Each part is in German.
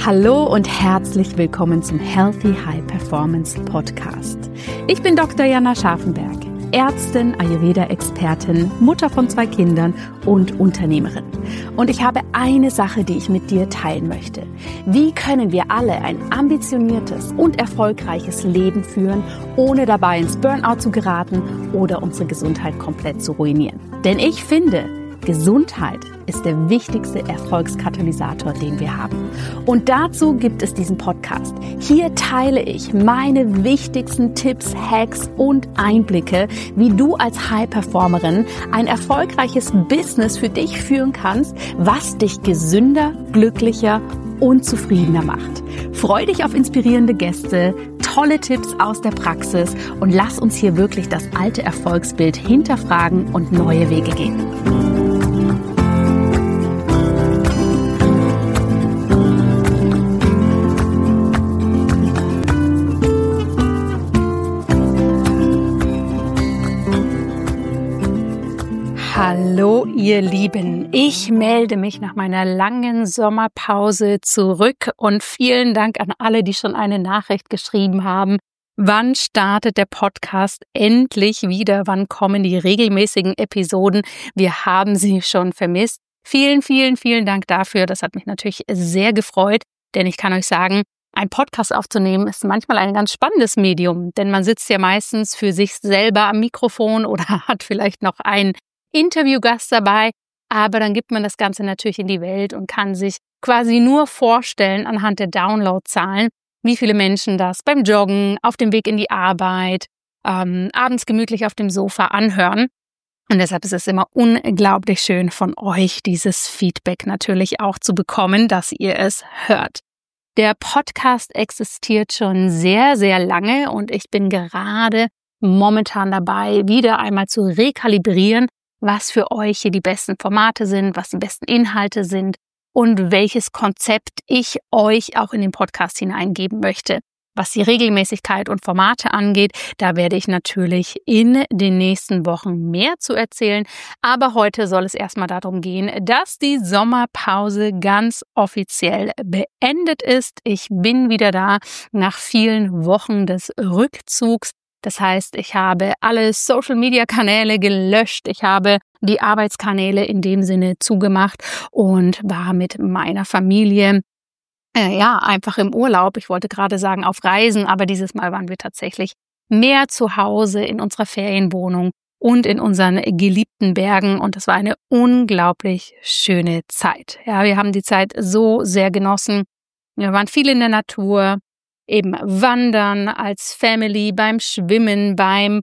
Hallo und herzlich willkommen zum Healthy High Performance Podcast. Ich bin Dr. Jana Scharfenberg, Ärztin, Ayurveda-Expertin, Mutter von 2 Kindern und Unternehmerin. Und ich habe eine Sache, die ich mit dir teilen möchte. Wie können wir alle ein ambitioniertes und erfolgreiches Leben führen, ohne dabei ins Burnout zu geraten oder unsere Gesundheit komplett zu ruinieren? Denn ich finde, Gesundheit ist der wichtigste Erfolgskatalysator, den wir haben. Und dazu gibt es diesen Podcast. Hier teile ich meine wichtigsten Tipps, Hacks und Einblicke, wie du als High-Performerin ein erfolgreiches Business für dich führen kannst, was dich gesünder, glücklicher und zufriedener macht. Freu dich auf inspirierende Gäste, tolle Tipps aus der Praxis und lass uns hier wirklich das alte Erfolgsbild hinterfragen und neue Wege gehen. Hallo ihr Lieben, ich melde mich nach meiner langen Sommerpause zurück und vielen Dank an alle, die schon eine Nachricht geschrieben haben. Wann startet der Podcast endlich wieder? Wann kommen die regelmäßigen Episoden? Wir haben sie schon vermisst. Vielen Dank dafür. Das hat mich natürlich sehr gefreut, denn ich kann euch sagen, ein Podcast aufzunehmen ist manchmal ein ganz spannendes Medium, denn man sitzt ja meistens für sich selber am Mikrofon oder hat vielleicht noch einen Interviewgast dabei, aber dann gibt man das Ganze natürlich in die Welt und kann sich quasi nur vorstellen anhand der Downloadzahlen, wie viele Menschen das beim Joggen, auf dem Weg in die Arbeit, abends gemütlich auf dem Sofa anhören. Und deshalb ist es immer unglaublich schön von euch, dieses Feedback natürlich auch zu bekommen, dass ihr es hört. Der Podcast existiert schon sehr, sehr lange und ich bin gerade momentan dabei, wieder einmal zu rekalibrieren, was für euch hier die besten Formate sind, was die besten Inhalte sind und welches Konzept ich euch auch in den Podcast hineingeben möchte. Was die Regelmäßigkeit und Formate angeht, da werde ich natürlich in den nächsten Wochen mehr zu erzählen. Aber heute soll es erstmal darum gehen, dass die Sommerpause ganz offiziell beendet ist. Ich bin wieder da nach vielen Wochen des Rückzugs. Das heißt, ich habe alle Social-Media-Kanäle gelöscht, ich habe die Arbeitskanäle in dem Sinne zugemacht und war mit meiner Familie einfach im Urlaub. Ich wollte gerade sagen auf Reisen, aber dieses Mal waren wir tatsächlich mehr zu Hause in unserer Ferienwohnung und in unseren geliebten Bergen und das war eine unglaublich schöne Zeit. Ja, wir haben die Zeit so sehr genossen. Wir waren viel in der Natur. Eben wandern als Family, beim Schwimmen, beim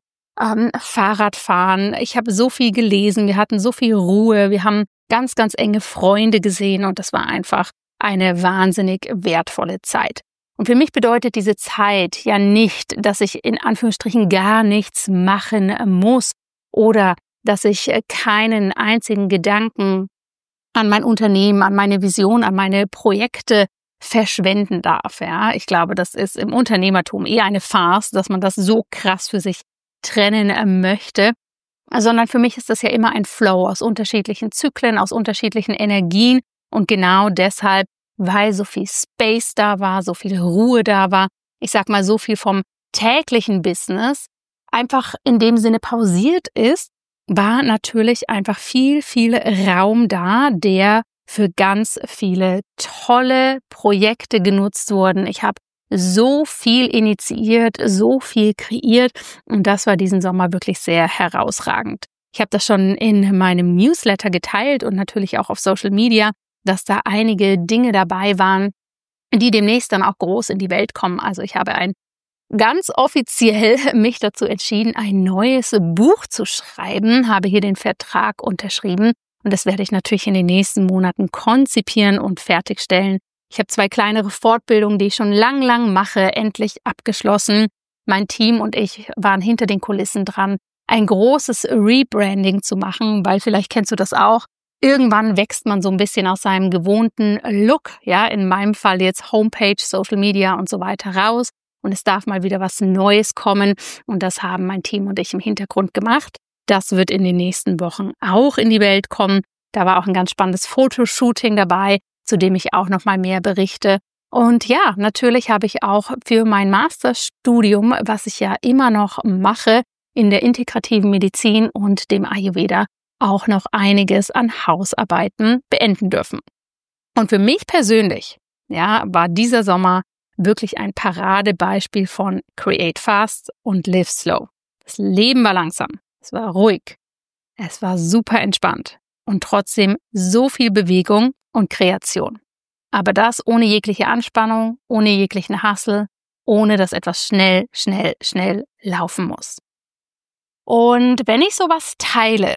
Fahrradfahren. Ich habe so viel gelesen, wir hatten so viel Ruhe, wir haben ganz enge Freunde gesehen und das war einfach eine wahnsinnig wertvolle Zeit. Und für mich bedeutet diese Zeit ja nicht, dass ich in Anführungsstrichen gar nichts machen muss oder dass ich keinen einzigen Gedanken an mein Unternehmen, an meine Vision, an meine Projekte verschwenden darf. Ja, ich glaube, das ist im Unternehmertum eher eine Farce, dass man das so krass für sich trennen möchte, sondern für mich ist das ja immer ein Flow aus unterschiedlichen Zyklen, aus unterschiedlichen Energien und genau deshalb, weil so viel Space da war, so viel Ruhe da war, ich sag mal so viel vom täglichen Business einfach in dem Sinne pausiert ist, war natürlich einfach viel Raum da, der für ganz viele tolle Projekte genutzt wurden. Ich habe so viel initiiert, so viel kreiert und das war diesen Sommer wirklich sehr herausragend. Ich habe das schon in meinem Newsletter geteilt und natürlich auch auf Social Media, dass da einige Dinge dabei waren, die demnächst dann auch groß in die Welt kommen. Also ich habe ganz offiziell mich dazu entschieden, ein neues Buch zu schreiben, habe hier den Vertrag unterschrieben. Und das werde ich natürlich in den nächsten Monaten konzipieren und fertigstellen. Ich habe 2 kleinere Fortbildungen, die ich schon lang mache, endlich abgeschlossen. Mein Team und ich waren hinter den Kulissen dran, ein großes Rebranding zu machen, weil vielleicht kennst du das auch. Irgendwann wächst man so ein bisschen aus seinem gewohnten Look, ja, in meinem Fall jetzt Homepage, Social Media und so weiter raus. Und es darf mal wieder was Neues kommen. Und das haben mein Team und ich im Hintergrund gemacht. Das wird in den nächsten Wochen auch in die Welt kommen. Da war auch ein ganz spannendes Fotoshooting dabei, zu dem ich auch noch mal mehr berichte. Und ja, natürlich habe ich auch für mein Masterstudium, was ich ja immer noch mache, in der integrativen Medizin und dem Ayurveda, auch noch einiges an Hausarbeiten beenden dürfen. Und für mich persönlich, ja, war dieser Sommer wirklich ein Paradebeispiel von Create Fast und Live Slow. Das Leben war langsam, es war ruhig, es war super entspannt und trotzdem so viel Bewegung und Kreation. Aber das ohne jegliche Anspannung, ohne jeglichen Hassel, ohne dass etwas schnell laufen muss. Und wenn ich sowas teile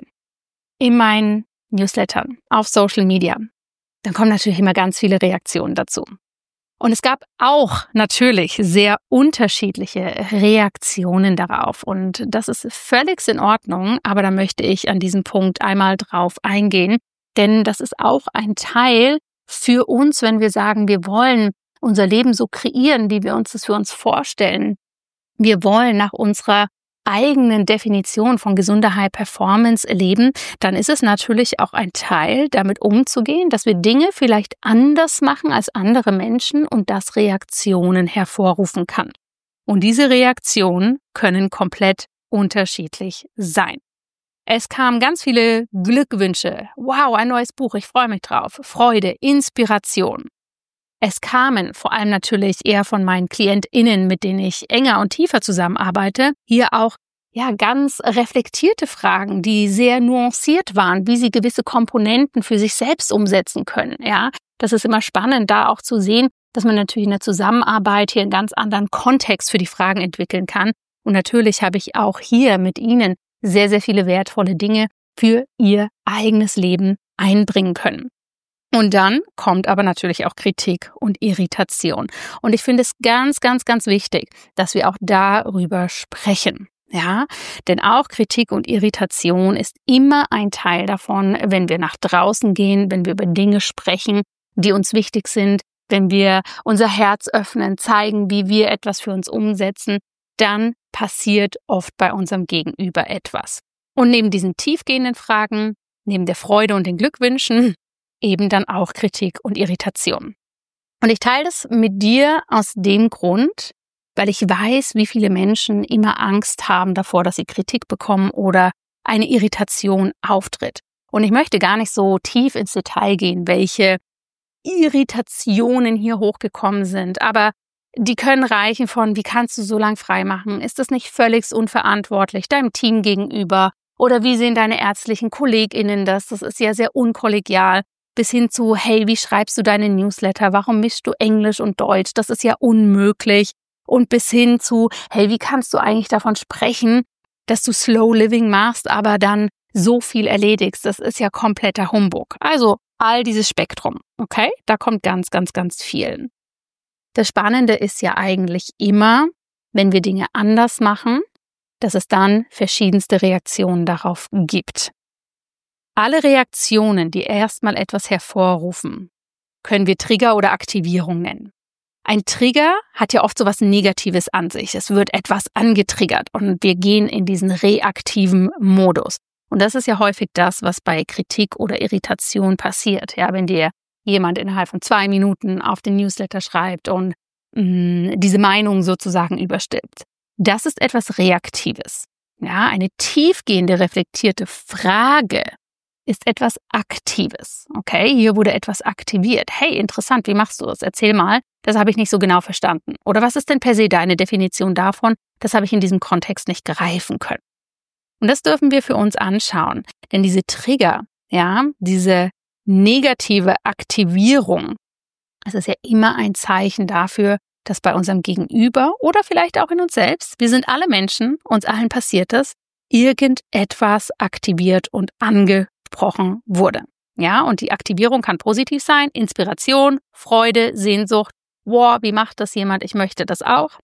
in meinen Newslettern, auf Social Media, dann kommen natürlich immer ganz viele Reaktionen dazu. Und es gab auch natürlich sehr unterschiedliche Reaktionen darauf. Und das ist völlig in Ordnung, aber da möchte ich an diesem Punkt einmal drauf eingehen. Denn das ist auch ein Teil für uns, wenn wir sagen, wir wollen unser Leben so kreieren, wie wir uns das für uns vorstellen. Wir wollen nach unserer eigenen Definition von gesunder High Performance leben, dann ist es natürlich auch ein Teil, damit umzugehen, dass wir Dinge vielleicht anders machen als andere Menschen und das Reaktionen hervorrufen kann. Und diese Reaktionen können komplett unterschiedlich sein. Es kamen ganz viele Glückwünsche. Wow, ein neues Buch, ich freue mich drauf. Freude, Inspiration. Es kamen vor allem natürlich eher von meinen KlientInnen, mit denen ich enger und tiefer zusammenarbeite, hier auch ganz reflektierte Fragen, die sehr nuanciert waren, wie sie gewisse Komponenten für sich selbst umsetzen können. Ja, das ist immer spannend, da auch zu sehen, dass man natürlich in der Zusammenarbeit hier einen ganz anderen Kontext für die Fragen entwickeln kann. Und natürlich habe ich auch hier mit Ihnen sehr, sehr viele wertvolle Dinge für Ihr eigenes Leben einbringen können. Und dann kommt aber natürlich auch Kritik und Irritation. Und ich finde es ganz, ganz, ganz wichtig, dass wir auch darüber sprechen. Ja, denn auch Kritik und Irritation ist immer ein Teil davon, wenn wir nach draußen gehen, wenn wir über Dinge sprechen, die uns wichtig sind, wenn wir unser Herz öffnen, zeigen, wie wir etwas für uns umsetzen, dann passiert oft bei unserem Gegenüber etwas. Und neben diesen tiefgehenden Fragen, neben der Freude und den Glückwünschen, eben dann auch Kritik und Irritation. Und ich teile das mit dir aus dem Grund, weil ich weiß, wie viele Menschen immer Angst haben davor, dass sie Kritik bekommen oder eine Irritation auftritt. Und ich möchte gar nicht so tief ins Detail gehen, welche Irritationen hier hochgekommen sind, aber die können reichen von, wie kannst du so lang frei machen? Ist das nicht völlig unverantwortlich deinem Team gegenüber? Oder wie sehen deine ärztlichen KollegInnen das? Das ist ja sehr unkollegial. Bis hin zu, hey, wie schreibst du deine Newsletter? Warum mischst du Englisch und Deutsch? Das ist ja unmöglich. Und bis hin zu, hey, wie kannst du eigentlich davon sprechen, dass du Slow Living machst, aber dann so viel erledigst? Das ist ja kompletter Humbug. Also all dieses Spektrum, okay? Da kommt ganz, ganz, ganz viel. Das Spannende ist ja eigentlich immer, wenn wir Dinge anders machen, dass es dann verschiedenste Reaktionen darauf gibt. Alle Reaktionen, die erstmal etwas hervorrufen, können wir Trigger oder Aktivierung nennen. Ein Trigger hat ja oft so was Negatives an sich. Es wird etwas angetriggert und wir gehen in diesen reaktiven Modus. Und das ist ja häufig das, was bei Kritik oder Irritation passiert. Ja, wenn dir jemand innerhalb von 2 Minuten auf den Newsletter schreibt und diese Meinung sozusagen überstimmt. Das ist etwas Reaktives. Ja, eine tiefgehende, reflektierte Frage ist etwas Aktives. Okay, hier wurde etwas aktiviert. Hey, interessant, wie machst du das? Erzähl mal, das habe ich nicht so genau verstanden. Oder was ist denn per se deine Definition davon? Das habe ich in diesem Kontext nicht greifen können. Und das dürfen wir für uns anschauen. Denn diese Trigger, ja, diese negative Aktivierung, das ist ja immer ein Zeichen dafür, dass bei unserem Gegenüber oder vielleicht auch in uns selbst, wir sind alle Menschen, uns allen passiert das, irgendetwas aktiviert und angesprochen wurde. Ja, und die Aktivierung kann positiv sein, Inspiration, Freude, Sehnsucht. Wow, wie macht das jemand? Ich möchte das auch.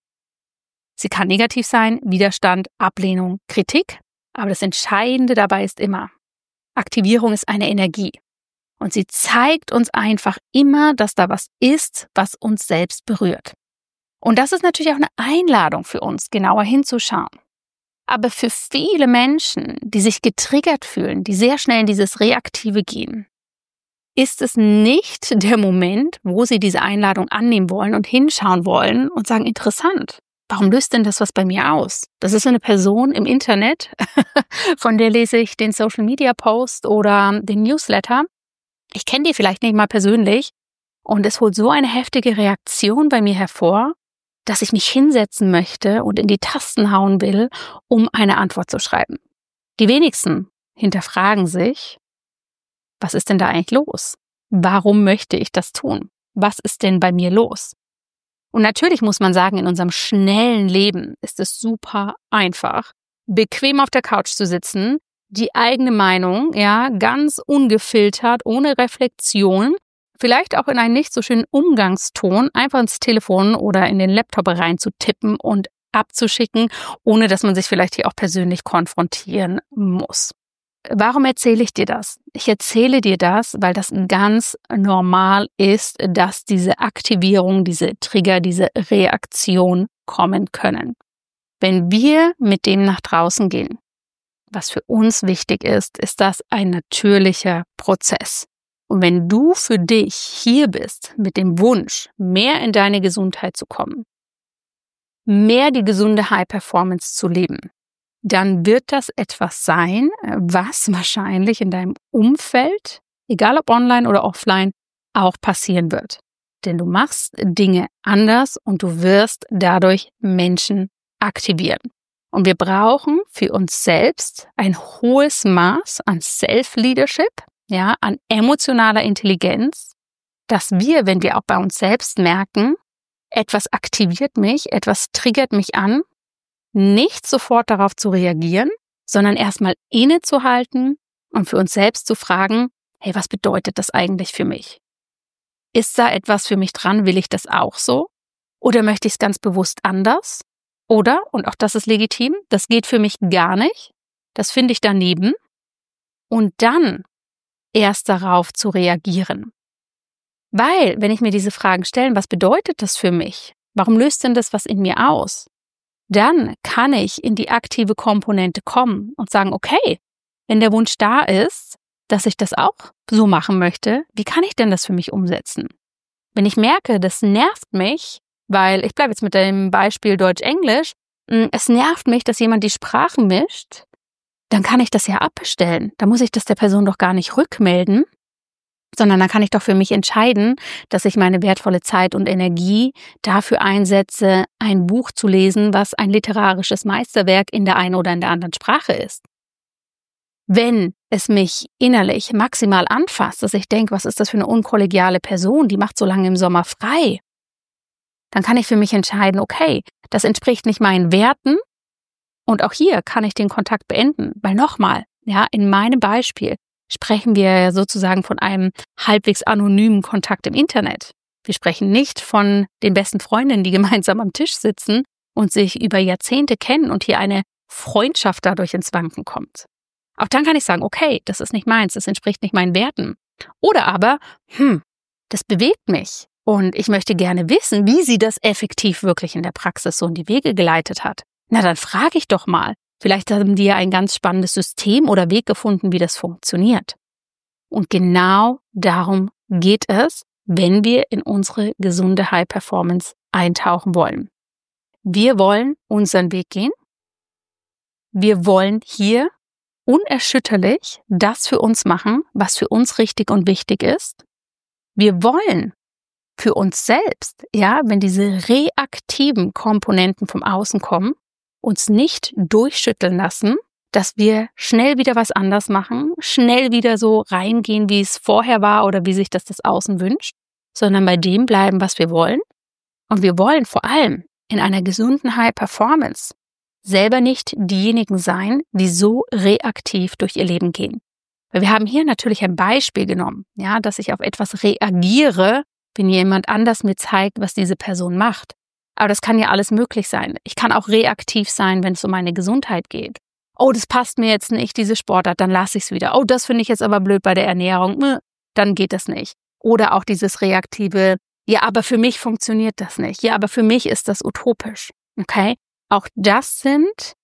Sie kann negativ sein, Widerstand, Ablehnung, Kritik. Aber das Entscheidende dabei ist immer, Aktivierung ist eine Energie. Und sie zeigt uns einfach immer, dass da was ist, was uns selbst berührt. Und das ist natürlich auch eine Einladung für uns, genauer hinzuschauen. Aber für viele Menschen, die sich getriggert fühlen, die sehr schnell in dieses Reaktive gehen, ist es nicht der Moment, wo sie diese Einladung annehmen wollen und hinschauen wollen und sagen, interessant, warum löst denn das was bei mir aus? Das ist eine Person im Internet, von der lese ich den Social-Media-Post oder den Newsletter. Ich kenne die vielleicht nicht mal persönlich und es holt so eine heftige Reaktion bei mir hervor, dass ich mich hinsetzen möchte und in die Tasten hauen will, um eine Antwort zu schreiben. Die wenigsten hinterfragen sich, was ist denn da eigentlich los? Warum möchte ich das tun? Was ist denn bei mir los? Und natürlich muss man sagen, in unserem schnellen Leben ist es super einfach, bequem auf der Couch zu sitzen, die eigene Meinung, ganz ungefiltert, ohne Reflexion, vielleicht auch in einen nicht so schönen Umgangston, einfach ins Telefon oder in den Laptop reinzutippen und abzuschicken, ohne dass man sich vielleicht hier auch persönlich konfrontieren muss. Warum erzähle ich dir das? Ich erzähle dir das, weil das ganz normal ist, dass diese Aktivierung, diese Trigger, diese Reaktion kommen können. Wenn wir mit dem nach draußen gehen, was für uns wichtig ist, ist das ein natürlicher Prozess. Und wenn du für dich hier bist mit dem Wunsch, mehr in deine Gesundheit zu kommen, mehr die gesunde High Performance zu leben, dann wird das etwas sein, was wahrscheinlich in deinem Umfeld, egal ob online oder offline, auch passieren wird. Denn du machst Dinge anders und du wirst dadurch Menschen aktivieren. Und wir brauchen für uns selbst ein hohes Maß an Self-Leadership, an emotionaler Intelligenz, dass wir, wenn wir auch bei uns selbst merken, etwas aktiviert mich, etwas triggert mich an, nicht sofort darauf zu reagieren, sondern erstmal innezuhalten und für uns selbst zu fragen, hey, was bedeutet das eigentlich für mich? Ist da etwas für mich dran? Will ich das auch so? Oder möchte ich es ganz bewusst anders? Oder, und auch das ist legitim, das geht für mich gar nicht, das finde ich daneben. Und dann erst darauf zu reagieren. Weil, wenn ich mir diese Fragen stelle, was bedeutet das für mich? Warum löst denn das was in mir aus? Dann kann ich in die aktive Komponente kommen und sagen, okay, wenn der Wunsch da ist, dass ich das auch so machen möchte, wie kann ich denn das für mich umsetzen? Wenn ich merke, das nervt mich, weil, ich bleibe jetzt mit dem Beispiel Deutsch-Englisch, es nervt mich, dass jemand die Sprachen mischt, dann kann ich das ja abbestellen. Da muss ich das der Person doch gar nicht rückmelden, sondern dann kann ich doch für mich entscheiden, dass ich meine wertvolle Zeit und Energie dafür einsetze, ein Buch zu lesen, was ein literarisches Meisterwerk in der einen oder in der anderen Sprache ist. Wenn es mich innerlich maximal anfasst, dass ich denke, was ist das für eine unkollegiale Person, die macht so lange im Sommer frei, dann kann ich für mich entscheiden, okay, das entspricht nicht meinen Werten und auch hier kann ich den Kontakt beenden, weil nochmal, in meinem Beispiel sprechen wir sozusagen von einem halbwegs anonymen Kontakt im Internet. Wir sprechen nicht von den besten Freundinnen, die gemeinsam am Tisch sitzen und sich über Jahrzehnte kennen und hier eine Freundschaft dadurch ins Wanken kommt. Auch dann kann ich sagen, okay, das ist nicht meins, das entspricht nicht meinen Werten. Oder aber, das bewegt mich und ich möchte gerne wissen, wie sie das effektiv wirklich in der Praxis so in die Wege geleitet hat. Na, dann frage ich doch mal. Vielleicht haben die ja ein ganz spannendes System oder Weg gefunden, wie das funktioniert. Und genau darum geht es, wenn wir in unsere gesunde High Performance eintauchen wollen. Wir wollen unseren Weg gehen. Wir wollen hier unerschütterlich das für uns machen, was für uns richtig und wichtig ist. Wir wollen für uns selbst, wenn diese reaktiven Komponenten vom Außen kommen, uns nicht durchschütteln lassen, dass wir schnell wieder was anders machen, schnell wieder so reingehen, wie es vorher war oder wie sich das Außen wünscht, sondern bei dem bleiben, was wir wollen. Und wir wollen vor allem in einer gesunden High Performance selber nicht diejenigen sein, die so reaktiv durch ihr Leben gehen. Weil wir haben hier natürlich ein Beispiel genommen, dass ich auf etwas reagiere, wenn jemand anders mir zeigt, was diese Person macht. Aber das kann ja alles möglich sein. Ich kann auch reaktiv sein, wenn es um meine Gesundheit geht. Oh, das passt mir jetzt nicht, diese Sportart, dann lasse ich es wieder. Oh, das finde ich jetzt aber blöd bei der Ernährung, dann geht das nicht. Oder auch dieses reaktive, ja, aber für mich funktioniert das nicht. Ja, aber für mich ist das utopisch. Okay? Auch das sind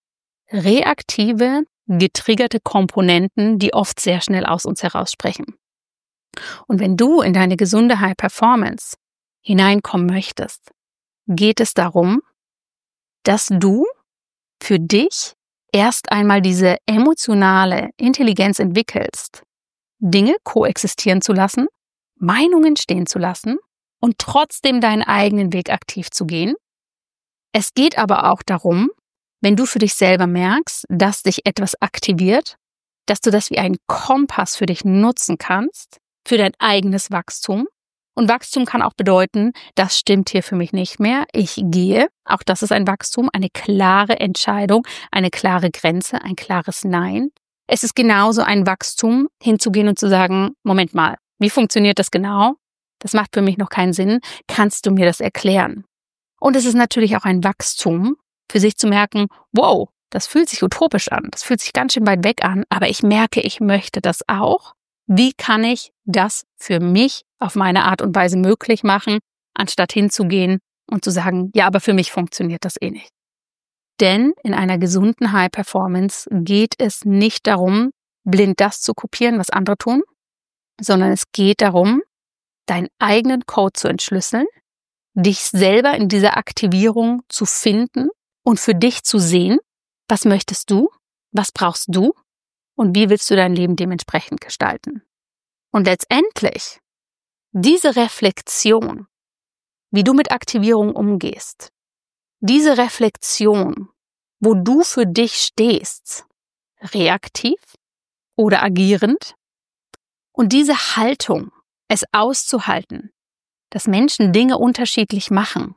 reaktive, getriggerte Komponenten, die oft sehr schnell aus uns heraus sprechen. Und wenn du in deine gesunde High Performance hineinkommen möchtest, geht es darum, dass du für dich erst einmal diese emotionale Intelligenz entwickelst, Dinge koexistieren zu lassen, Meinungen stehen zu lassen und trotzdem deinen eigenen Weg aktiv zu gehen. Es geht aber auch darum, wenn du für dich selber merkst, dass dich etwas aktiviert, dass du das wie einen Kompass für dich nutzen kannst, für dein eigenes Wachstum. Und Wachstum kann auch bedeuten, das stimmt hier für mich nicht mehr, ich gehe. Auch das ist ein Wachstum, eine klare Entscheidung, eine klare Grenze, ein klares Nein. Es ist genauso ein Wachstum, hinzugehen und zu sagen, Moment mal, wie funktioniert das genau? Das macht für mich noch keinen Sinn. Kannst du mir das erklären? Und es ist natürlich auch ein Wachstum, für sich zu merken, wow, das fühlt sich utopisch an, das fühlt sich ganz schön weit weg an, aber ich merke, ich möchte das auch. Wie kann ich das für mich auf meine Art und Weise möglich machen, anstatt hinzugehen und zu sagen, ja, aber für mich funktioniert das eh nicht. Denn in einer gesunden High Performance geht es nicht darum, blind das zu kopieren, was andere tun, sondern es geht darum, deinen eigenen Code zu entschlüsseln, dich selber in dieser Aktivierung zu finden und für dich zu sehen, was möchtest du, was brauchst du und wie willst du dein Leben dementsprechend gestalten. Und letztendlich diese Reflexion, wie du mit Aktivierung umgehst, diese Reflexion, wo du für dich stehst, reaktiv oder agierend, und diese Haltung, es auszuhalten, dass Menschen Dinge unterschiedlich machen,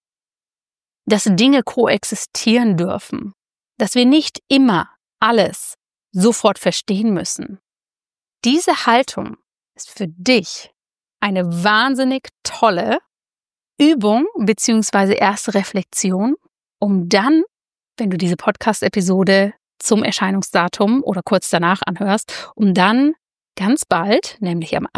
dass Dinge koexistieren dürfen, dass wir nicht immer alles sofort verstehen müssen. Diese Haltung ist für dich eine wahnsinnig tolle Übung bzw. erste Reflexion, um dann, wenn du diese Podcast-Episode zum Erscheinungsdatum oder kurz danach anhörst, um dann ganz bald, nämlich am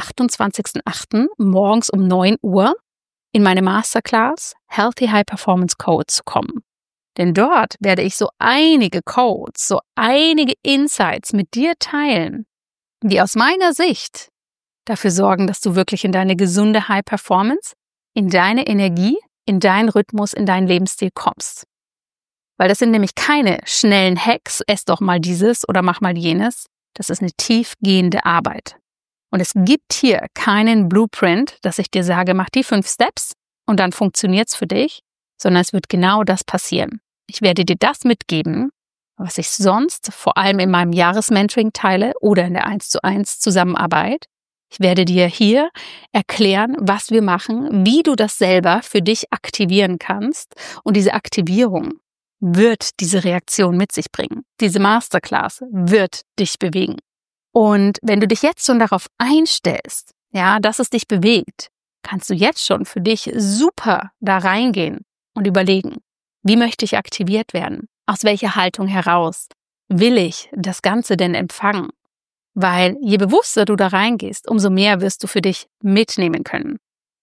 28.08. morgens um 9 Uhr, in meine Masterclass Healthy High Performance Code zu kommen. Denn dort werde ich so einige Codes, so einige Insights mit dir teilen, die aus meiner Sicht dafür sorgen, dass du wirklich in deine gesunde High Performance, in deine Energie, in deinen Rhythmus, in deinen Lebensstil kommst. Weil das sind nämlich keine schnellen Hacks, ess doch mal dieses oder mach mal jenes. Das ist eine tiefgehende Arbeit. Und es gibt hier keinen Blueprint, dass ich dir sage, mach die 5 Steps und dann funktioniert's für dich, sondern es wird genau das passieren. Ich werde dir das mitgeben, was ich sonst vor allem in meinem Jahresmentoring teile oder in der 1:1 Zusammenarbeit. Ich werde dir hier erklären, was wir machen, wie du das selber für dich aktivieren kannst. Und diese Aktivierung wird diese Reaktion mit sich bringen. Diese Masterclass wird dich bewegen. Und wenn du dich jetzt schon darauf einstellst, ja, dass es dich bewegt, kannst du jetzt schon für dich super da reingehen und überlegen, wie möchte ich aktiviert werden? Aus welcher Haltung heraus will ich das Ganze denn empfangen? Weil je bewusster du da reingehst, umso mehr wirst du für dich mitnehmen können.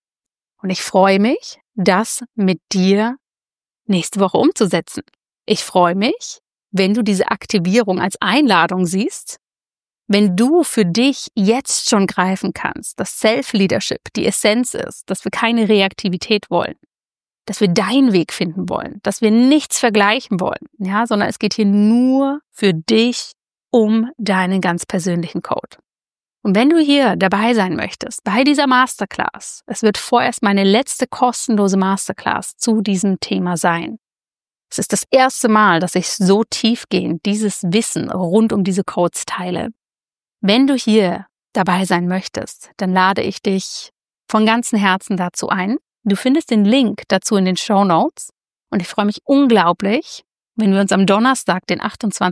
Und ich freue mich, das mit dir nächste Woche umzusetzen. Ich freue mich, wenn du diese Aktivierung als Einladung siehst, wenn du für dich jetzt schon greifen kannst, dass Self-Leadership die Essenz ist, dass wir keine Reaktivität wollen, dass wir deinen Weg finden wollen, dass wir nichts vergleichen wollen, ja, sondern es geht hier nur für dich um deinen ganz persönlichen Code. Und wenn du hier dabei sein möchtest, bei dieser Masterclass, es wird vorerst meine letzte kostenlose Masterclass zu diesem Thema sein. Es ist das erste Mal, dass ich so tiefgehend dieses Wissen rund um diese Codes teile. Wenn du hier dabei sein möchtest, dann lade ich dich von ganzem Herzen dazu ein. Du findest den Link dazu in den Shownotes und ich freue mich unglaublich, wenn wir uns am Donnerstag, den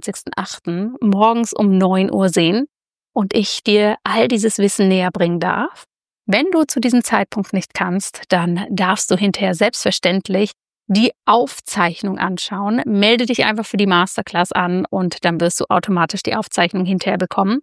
28.08. morgens um 9 Uhr sehen und ich dir all dieses Wissen näher bringen darf. Wenn du zu diesem Zeitpunkt nicht kannst, dann darfst du hinterher selbstverständlich die Aufzeichnung anschauen. Melde dich einfach für die Masterclass an und dann wirst du automatisch die Aufzeichnung hinterher bekommen.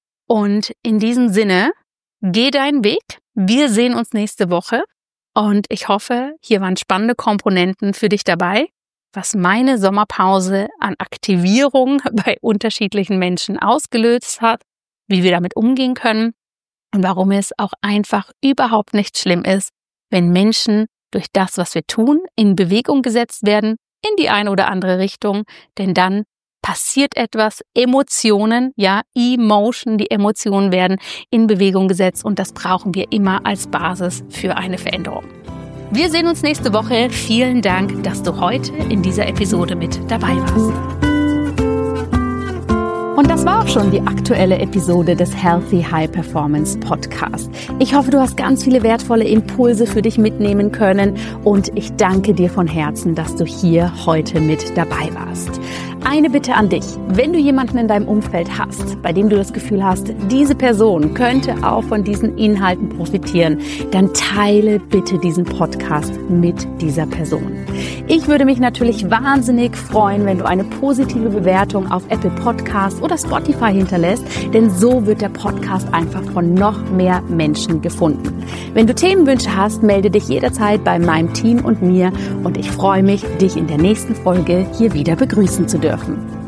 Und in diesem Sinne, geh deinen Weg. Wir sehen uns nächste Woche und ich hoffe, hier waren spannende Komponenten für dich dabei, was meine Sommerpause an Aktivierung bei unterschiedlichen Menschen ausgelöst hat, wie wir damit umgehen können. und warum es auch einfach überhaupt nicht schlimm ist, wenn Menschen durch das, was wir tun, in Bewegung gesetzt werden, in die eine oder andere Richtung, denn dann passiert etwas, Emotionen, Emotion, die Emotionen werden in Bewegung gesetzt und das brauchen wir immer als Basis für eine Veränderung. Wir sehen uns nächste Woche. Vielen Dank, dass du heute in dieser Episode mit dabei warst. Und das war auch schon die aktuelle Episode des Healthy High Performance Podcast. Ich hoffe, du hast ganz viele wertvolle Impulse für dich mitnehmen können und ich danke dir von Herzen, dass du hier heute mit dabei warst. Eine Bitte an dich, wenn du jemanden in deinem Umfeld hast, bei dem du das Gefühl hast, diese Person könnte auch von diesen Inhalten profitieren, dann teile bitte diesen Podcast mit dieser Person. Ich würde mich natürlich wahnsinnig freuen, wenn du eine positive Bewertung auf Apple Podcasts oder Spotify hinterlässt, denn so wird der Podcast einfach von noch mehr Menschen gefunden. Wenn du Themenwünsche hast, melde dich jederzeit bei meinem Team und mir und ich freue mich, dich in der nächsten Folge hier wieder begrüßen zu dürfen.